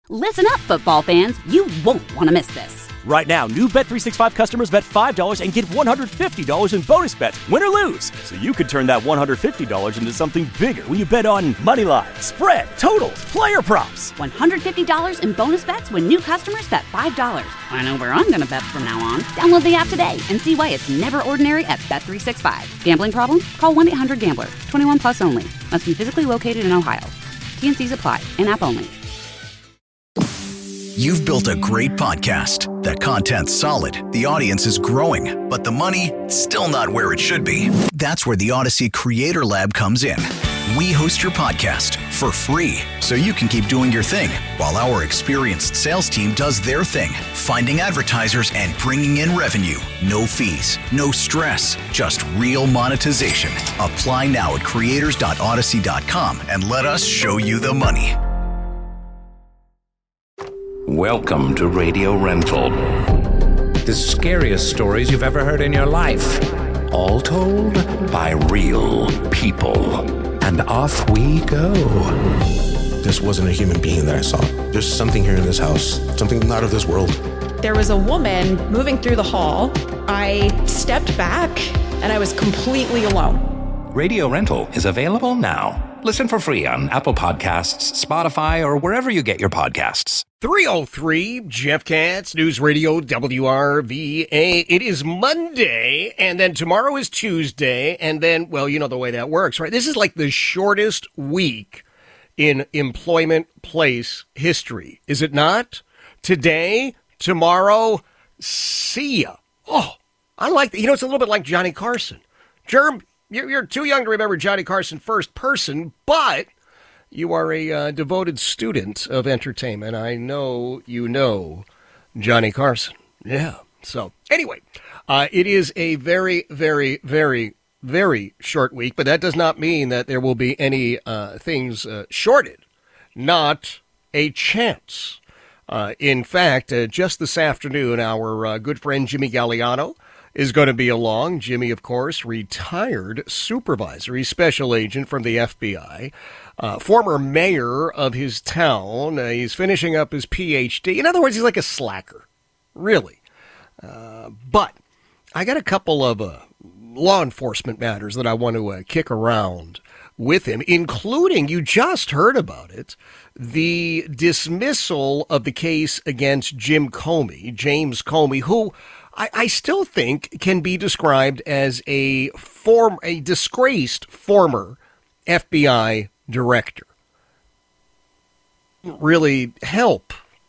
Listen up, football fans. You won't want to miss this. Right now, new Bet365 customers bet $5 and get $150 in bonus bets, win or lose. So you could turn that $150 into something bigger when you bet on money line, spread, totals, player props. $150 in bonus bets when new customers bet $5. I know where I'm going to bet from now on. Download the app today and see why it's never ordinary at Bet365. Gambling problem? Call 1-800-GAMBLER. 21 plus only. Must be physically located in Ohio. T&Cs apply. In-app only. You've built a great podcast. The content's solid, the audience is growing, but the money, still not where it should be. That's where the Odyssey Creator Lab comes in. We host your podcast for free, so you can keep doing your thing, while our experienced sales team does their thing, finding advertisers and bringing in revenue. No fees, no stress, just real monetization. Apply now at creators.odyssey.com and let us show you the money. Welcome to Radio Rental. The scariest stories you've ever heard in your life. All told by real people. And off we go. This wasn't a human being that I saw. There's something here in this house, something not of this world. There was a woman moving through the hall. I stepped back and I was completely alone. Radio Rental is available now. Listen for free on Apple Podcasts, Spotify, or wherever you get your podcasts. 303 Jeff Katz, News Radio WRVA. It is Monday, and then tomorrow is Tuesday, and then, well, you know the way that works, right? This is like the shortest week in employment place history, is it not? Today, tomorrow, see ya. Oh, I like that. You know, it's a little bit like Johnny Carson. Germ, you're too young to remember Johnny Carson first person, but you are a devoted student of entertainment. I know you know Johnny Carson. Yeah. So anyway, it is a very, very, very, very short week, but that does not mean that there will be any things shorted. Not a chance. In fact, just this afternoon, our good friend Jimmy Galliano is going to be along. Jimmy, of course, retired supervisory special agent from the FBI, former mayor of his town. He's finishing up his PhD. In other words, he's like a slacker, really. But I got a couple of law enforcement matters that I want to kick around with him, including, you just heard about it, the dismissal of the case against James Comey, who I still think can be described as a disgraced former FBI director. Really help.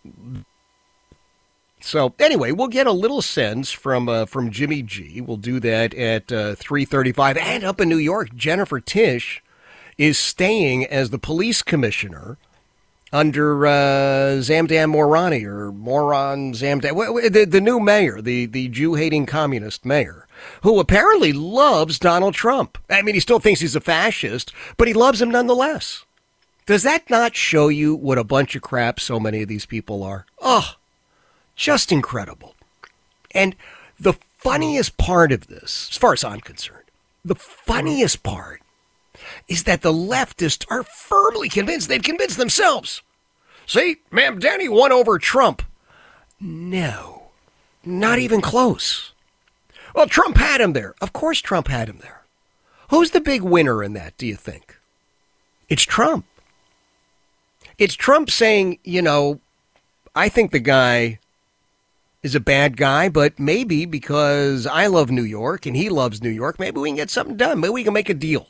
So anyway, we'll get a little sense from Jimmy G. We'll do that at 3:35. And up in New York, Jennifer Tisch is staying as the police commissioner under Zamdan Morani, or Moran Zamdan, the new mayor, the Jew-hating communist mayor, who apparently loves Donald Trump. I mean, he still thinks he's a fascist, but he loves him nonetheless. Does that not show you what a bunch of crap so many of these people are? Oh, just incredible. And the funniest part of this, as far as I'm concerned, the funniest part is that the leftists are firmly convinced. They've convinced themselves. See, Ma'am Danny won over Trump. No, not even close. Well, Trump had him there. Of course Trump had him there. Who's the big winner in that, do you think? It's Trump. It's Trump saying, you know, I think the guy is a bad guy, but maybe because I love New York and he loves New York, maybe we can get something done. Maybe we can make a deal.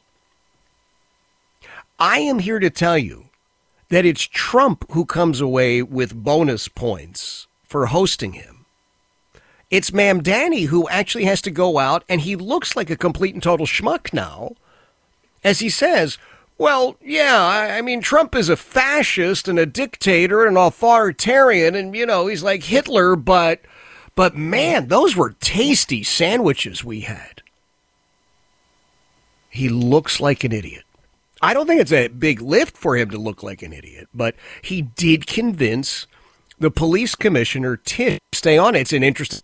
I am here to tell you that it's Trump who comes away with bonus points for hosting him. It's Ma'am Danny who actually has to go out, and he looks like a complete and total schmuck now, as he says, well, yeah, I mean, Trump is a fascist and a dictator and an authoritarian, and, you know, he's like Hitler, but man, those were tasty sandwiches we had. He looks like an idiot. I don't think it's a big lift for him to look like an idiot, but he did convince the police commissioner to stay on. It's an interesting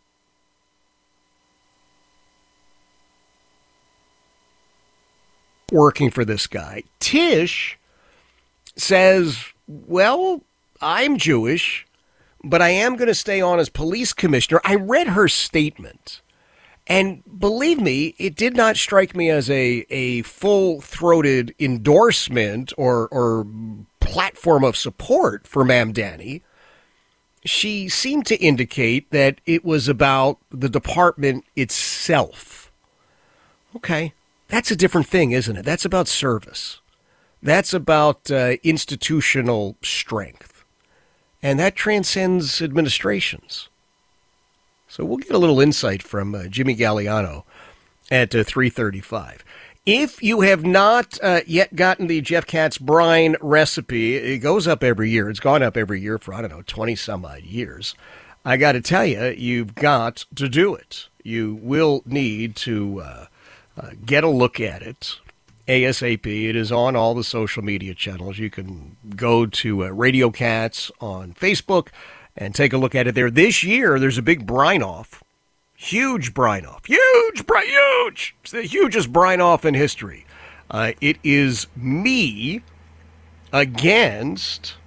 working for this guy. Tisch says, well, I'm Jewish, but I am going to stay on as police commissioner. I read her statement, and believe me, it did not strike me as a full-throated endorsement or platform of support for Mamdani. She seemed to indicate that it was about the department itself. Okay, that's a different thing, isn't it? That's about service. That's about institutional strength. And that transcends administrations. So we'll get a little insight from Jimmy Galliano at 3:35. If you have not yet gotten the Jeff Katz brine recipe, it goes up every year. It's gone up every year for, 20 some odd years. I got to tell you, you've got to do it. You will need to get a look at it ASAP. It is on all the social media channels. You can go to Radio Katz on Facebook and take a look at it there. This year, there's a big brine-off. Huge brine-off. Huge! It's the hugest brine-off in history. It is me against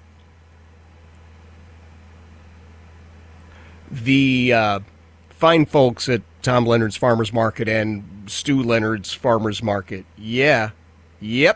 the fine folks at Tom Leonard's Farmers Market and Stu Leonard's Farmers Market. Yeah. Yep.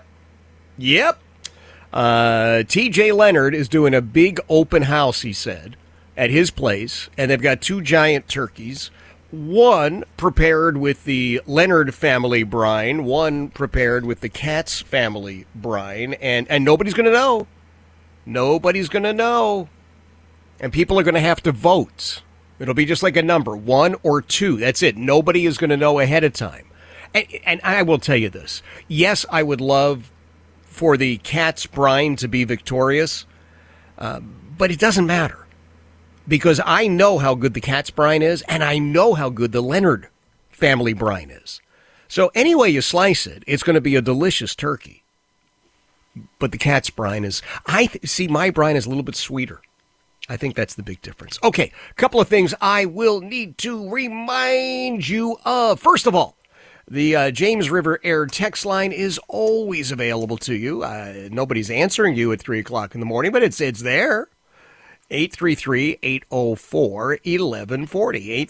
TJ Leonard is doing a big open house, he said, at his place, and they've got 2 giant turkeys. One prepared with the Leonard family brine, one prepared with the Katz family brine, and nobody's going to know. Nobody's going to know. And people are going to have to vote. It'll be just like a number, 1 or 2. That's it. Nobody is going to know ahead of time. And I will tell you this. Yes, I would love for the Katz brine to be victorious, but it doesn't matter. Because I know how good the Katz brine is, and I know how good the Leonard family brine is. So any way you slice it, it's going to be a delicious turkey. But the Katz brine is, see, my brine is a little bit sweeter. I think that's the big difference. Okay, a couple of things I will need to remind you of. First of all, the James River Air text line is always available to you. Nobody's answering you at 3 o'clock in the morning, but it's there. 833-804-1140.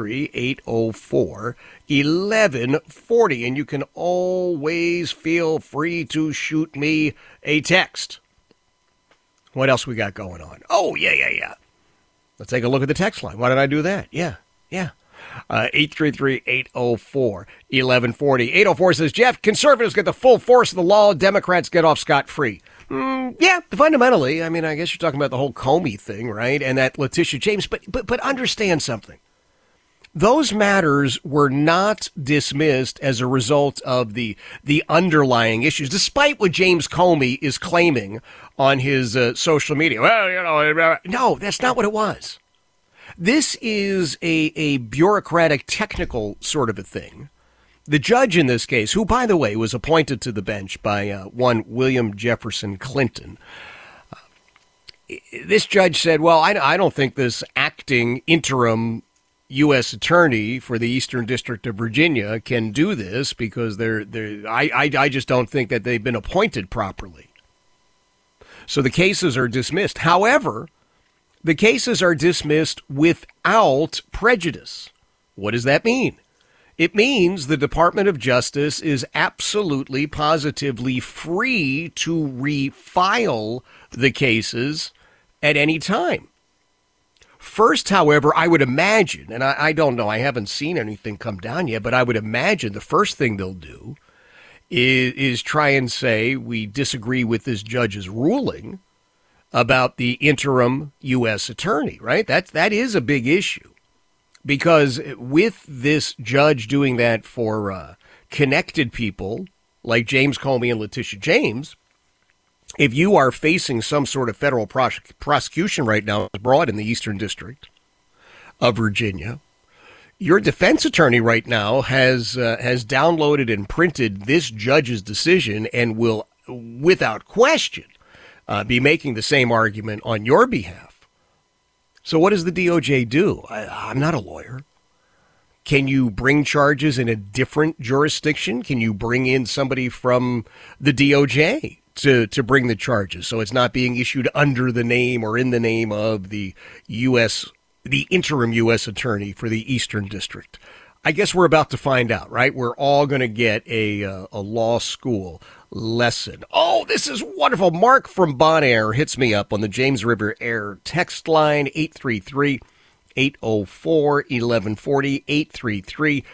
833-804-1140. And you can always feel free to shoot me a text. What else we got going on? Oh, yeah. Let's take a look at the text line. Why did I do that? Yeah. 833-804-1140. 804 says, Jeff, conservatives get the full force of the law. Democrats get off scot-free. Yeah, fundamentally, I mean, I guess you're talking about the whole Comey thing, right? And that Letitia James, but understand something. Those matters were not dismissed as a result of the underlying issues, despite what James Comey is claiming on his social media. Well, no, that's not what it was. This is a bureaucratic, technical sort of a thing. The judge in this case, who, by the way, was appointed to the bench by one William Jefferson Clinton, this judge said, well, I don't think this acting interim U.S. attorney for the Eastern District of Virginia can do this because I just don't think that they've been appointed properly. So the cases are dismissed. However, the cases are dismissed without prejudice. What does that mean? It means the Department of Justice is absolutely, positively free to refile the cases at any time. First, however, I would imagine, and I don't know, I haven't seen anything come down yet, but I would imagine the first thing they'll do is try and say we disagree with this judge's ruling about the interim U.S. attorney, right? That is a big issue. Because with this judge doing that for connected people like James Comey and Letitia James, if you are facing some sort of federal prosecution right now abroad in the Eastern District of Virginia, your defense attorney right now has downloaded and printed this judge's decision and will, without question, be making the same argument on your behalf. So what does the DOJ do? I'm not a lawyer. Can you bring charges in a different jurisdiction? Can you bring in somebody from the DOJ to bring the charges. So it's not being issued under the name or in the name of the interim U.S. attorney for the Eastern District. I guess we're about to find out, right? We're all going to get a law school lesson. Oh, this is wonderful. Mark from Bon Air hits me up on the James River Air text line, 833-804-1140,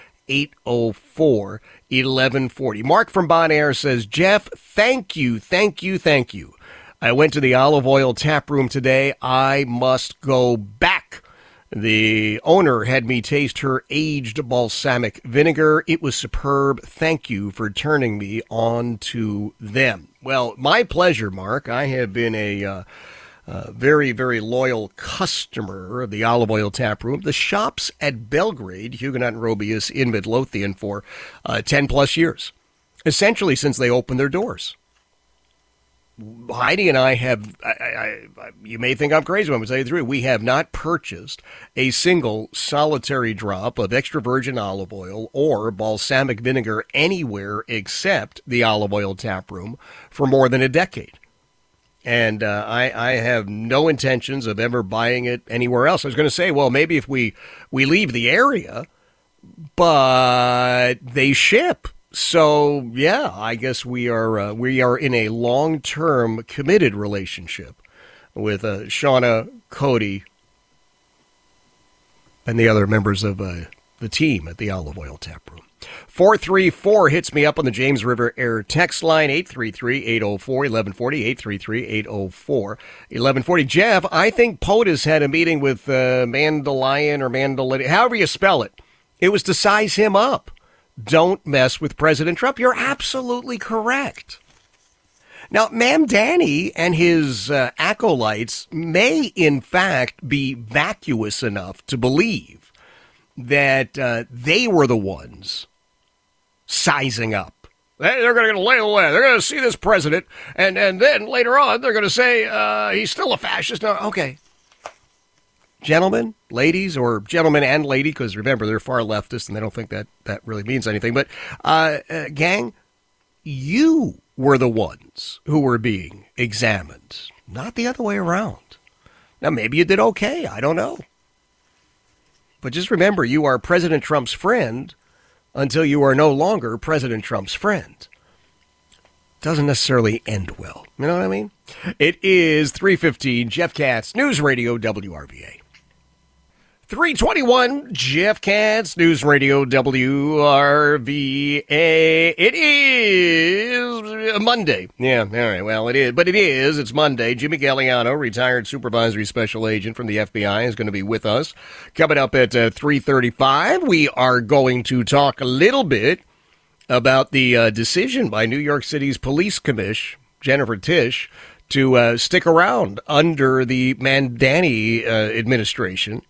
833-804-1140. Mark from Bon Air says, Jeff, thank you. I went to the Olive Oil tap room today. I must go back. The owner had me taste her aged balsamic vinegar. It was superb. Thank you for turning me on to them. Well, my pleasure, Mark. I have been a very, very loyal customer of the Olive Oil tap room. The shops at Belgrade, Huguenot and Robius in Midlothian for 10 plus years, essentially since they opened their doors. Heidi and I have, you may think I'm crazy, but I'm going to tell you the truth. We have not purchased a single solitary drop of extra virgin olive oil or balsamic vinegar anywhere except the Olive Oil tap room for more than a decade. And I have no intentions of ever buying it anywhere else. I was going to say, well, maybe if we leave the area, but they ship. So, yeah, I guess we are in a long-term committed relationship with Shauna, Cody, and the other members of the team at the Olive Oil tap room. 434 hits me up on the James River Air text line, 833-804-1140, 833-804-1140. Jeff, I think POTUS had a meeting with Mandalorian or Mandalorian, however you spell it. It was to size him up. Don't mess with President Trump. You're absolutely correct. Now, Mamdani and his acolytes may, in fact, be vacuous enough to believe that they were the ones sizing up. They're going to lay away. They're going to see this president, and then later on, they're going to say he's still a fascist. No, okay. Gentlemen, ladies, or gentlemen and lady, because remember, they're far leftist and they don't think that really means anything. But, gang, you were the ones who were being examined, not the other way around. Now, maybe you did okay. I don't know. But just remember, you are President Trump's friend until you are no longer President Trump's friend. Doesn't necessarily end well. You know what I mean? It is 3:15, Jeff Katz, News Radio WRVA. 3:21, Jeff Katz, News Radio WRVA. It is Monday. Yeah, all right, well, it is. But it is. It's Monday. Jimmy Galliano, retired supervisory special agent from the FBI, is going to be with us. Coming up at 3:35, we are going to talk a little bit about the decision by New York City's police commish, Jennifer Tisch, to stick around under the Mamdani administration.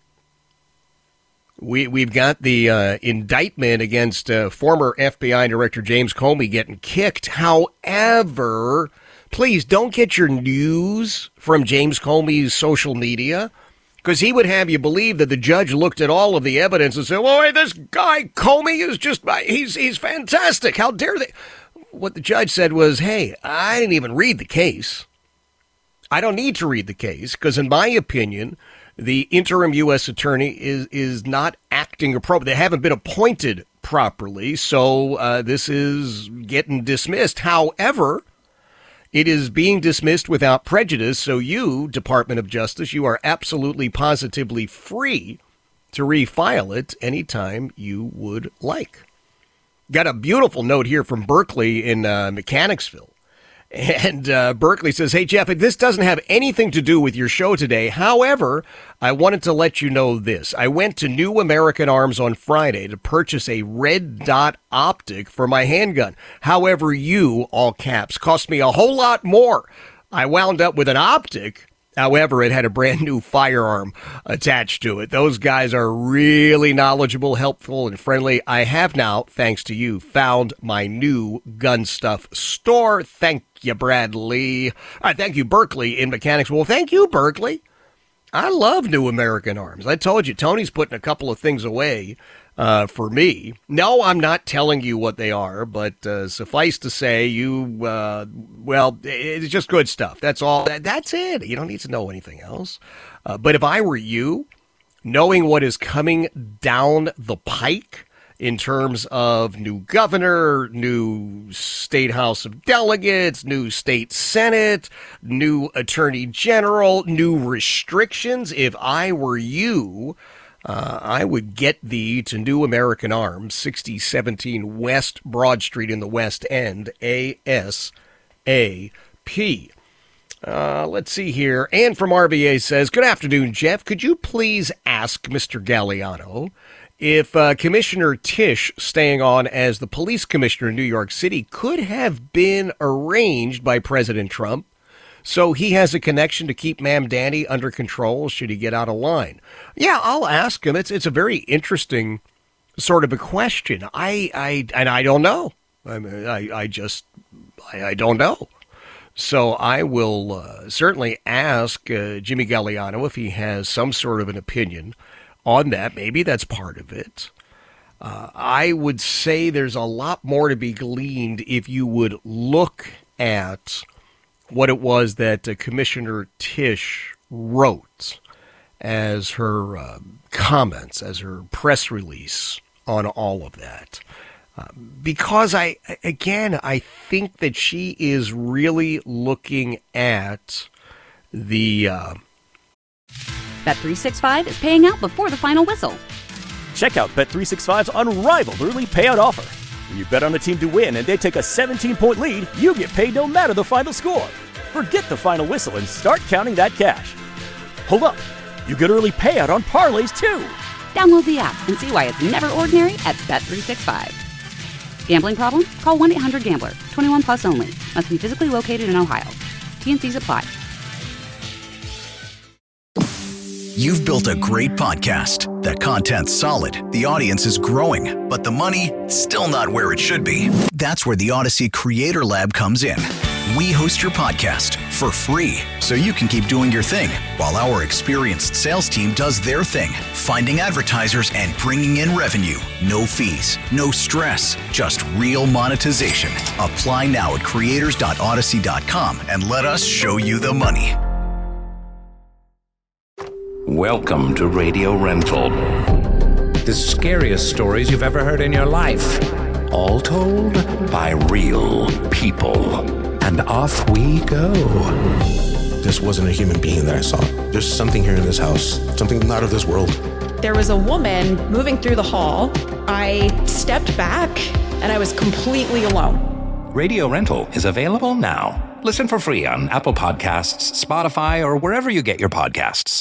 We've got the indictment against former FBI Director James Comey getting kicked. However, please don't get your news from James Comey's social media, because he would have you believe that the judge looked at all of the evidence and said, well, hey, this guy Comey is just, he's fantastic. How dare they? What the judge said was, hey, I didn't even read the case. I don't need to read the case because, in my opinion, the interim U.S. attorney is not acting appropriately. They haven't been appointed properly, so this is getting dismissed. However, it is being dismissed without prejudice, so you, Department of Justice, you are absolutely positively free to refile it anytime you would like. Got a beautiful note here from Berkeley in Mechanicsville. And Berkeley says, hey, Jeff, this doesn't have anything to do with your show today. However, I wanted to let you know this. I went to New American Arms on Friday to purchase a red dot optic for my handgun. However, you, all caps, cost me a whole lot more. I wound up with an optic. However, it had a brand new firearm attached to it. Those guys are really knowledgeable, helpful, and friendly. I have now, thanks to you, found my new gun stuff store. Thank you, Bradley. Thank you, Berkeley in Mechanics. Well, thank you, Berkeley. I love New American Arms. I told you, Tony's putting a couple of things away for me. No, I'm not telling you what they are, but suffice to say, it's just good stuff. That's all. That's it. You don't need to know anything else. But if I were you, knowing what is coming down the pike in terms of new governor, new state House of Delegates, new state Senate, new attorney general, new restrictions, if I were you, I would get thee to New American Arms, 6017 West Broad Street in the West End, ASAP. Let's see here. Ann from RBA says, good afternoon, Jeff. Could you please ask Mr. Galliano if Commissioner Tisch staying on as the police commissioner in New York City could have been arranged by President Trump so he has a connection to keep Ma'am Danny under control should he get out of line? Yeah, I'll ask him. It's a very interesting sort of a question. I don't know. I mean, I don't know. So I will certainly ask Jimmy Galliano if he has some sort of an opinion on that. Maybe that's part of it. I would say there's a lot more to be gleaned if you would look at what it was that Commissioner Tisch wrote as her comments, as her press release on all of that. Because I think that she is really looking at the... Bet365 is paying out before the final whistle. Check out Bet365's unrivaled early payout offer. When you bet on a team to win and they take a 17-point lead, you get paid no matter the final score. Forget the final whistle and start counting that cash. Hold up. You get early payout on parlays, too. Download the app and see why it's never ordinary at Bet365. Gambling problem? Call 1-800-GAMBLER. 21 plus only. Must be physically located in Ohio. T&Cs apply. You've built a great podcast. That content's solid. The audience is growing. But the money, still not where it should be. That's where the Odyssey Creator Lab comes in. We host your podcast for free so you can keep doing your thing while our experienced sales team does their thing, finding advertisers and bringing in revenue. No fees, no stress, just real monetization. Apply now at creators.odyssey.com and let us show you the money. Welcome to Radio Rental. The scariest stories you've ever heard in your life. All told by real people. And off we go. This wasn't a human being that I saw. There's something here in this house, something not of this world. There was a woman moving through the hall. I stepped back and I was completely alone. Radio Rental is available now. Listen for free on Apple Podcasts, Spotify, or wherever you get your podcasts.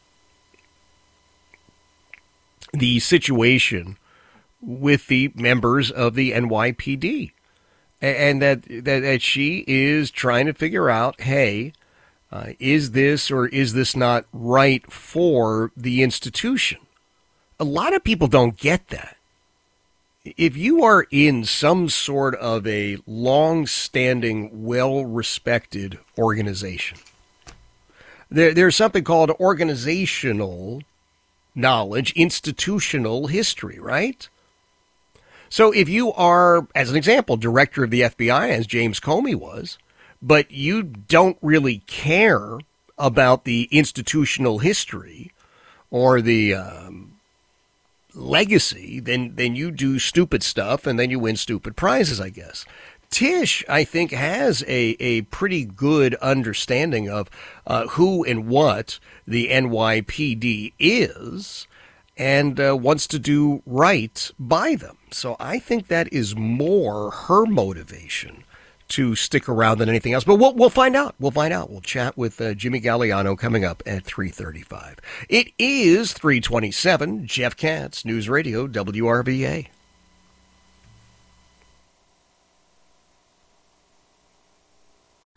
The situation with the members of the NYPD. And that she is trying to figure out, hey, is this or is this not right for the institution? A lot of people don't get that. If you are in some sort of a long-standing, well-respected organization, there's something called organizational knowledge, institutional history, right? So if you are, as an example, director of the FBI, as James Comey was, but you don't really care about the institutional history or the legacy, then you do stupid stuff and then you win stupid prizes, I guess. Tisch, I think, has a pretty good understanding of who and what the NYPD is and wants to do right by them. So I think that is more her motivation to stick around than anything else. But we'll find out. We'll find out. We'll chat with Jimmy Galliano coming up at 3:35. It is 3:27. Jeff Katz, News Radio, WRVA.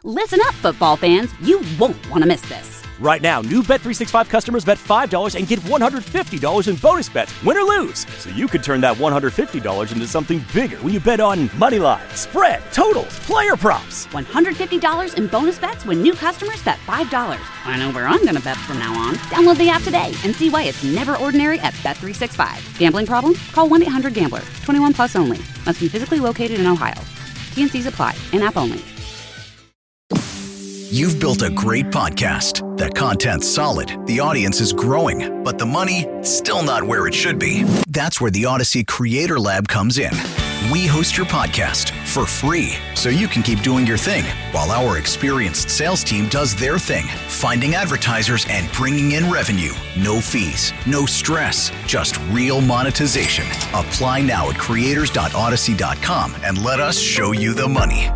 Listen up, football fans. You won't want to miss this. Right now, new Bet365 customers bet $5 and get $150 in bonus bets, win or lose. So you could turn that $150 into something bigger when you bet on moneyline, spread, totals, player props. $150 in bonus bets when new customers bet $5. I know where I'm going to bet from now on. Download the app today and see why it's never ordinary at Bet365. Gambling problem? Call 1-800-GAMBLER. 21 plus only. Must be physically located in Ohio. T&Cs apply. In-app only. You've built a great podcast. The content's solid, the audience is growing, but the money, still not where it should be. That's where the Odyssey Creator Lab comes in. We host your podcast for free, so you can keep doing your thing, while our experienced sales team does their thing, finding advertisers and bringing in revenue. No fees, no stress, just real monetization. Apply now at creators.odyssey.com and let us show you the money.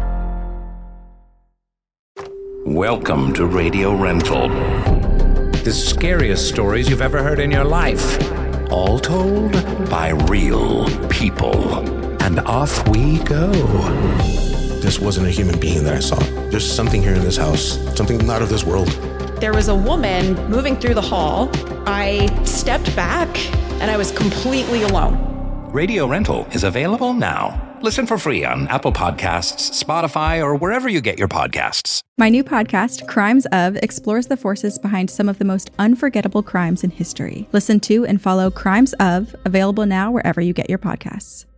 Welcome to Radio Rental. The scariest stories you've ever heard in your life. All told by real people. And off we go. This wasn't a human being that I saw. There's something here in this house, something not of this world. There was a woman moving through the hall. I stepped back and I was completely alone. Radio Rental is available now. Listen for free on Apple Podcasts, Spotify, or wherever you get your podcasts. My new podcast, Crimes Of, explores the forces behind some of the most unforgettable crimes in history. Listen to and follow Crimes Of, available now wherever you get your podcasts.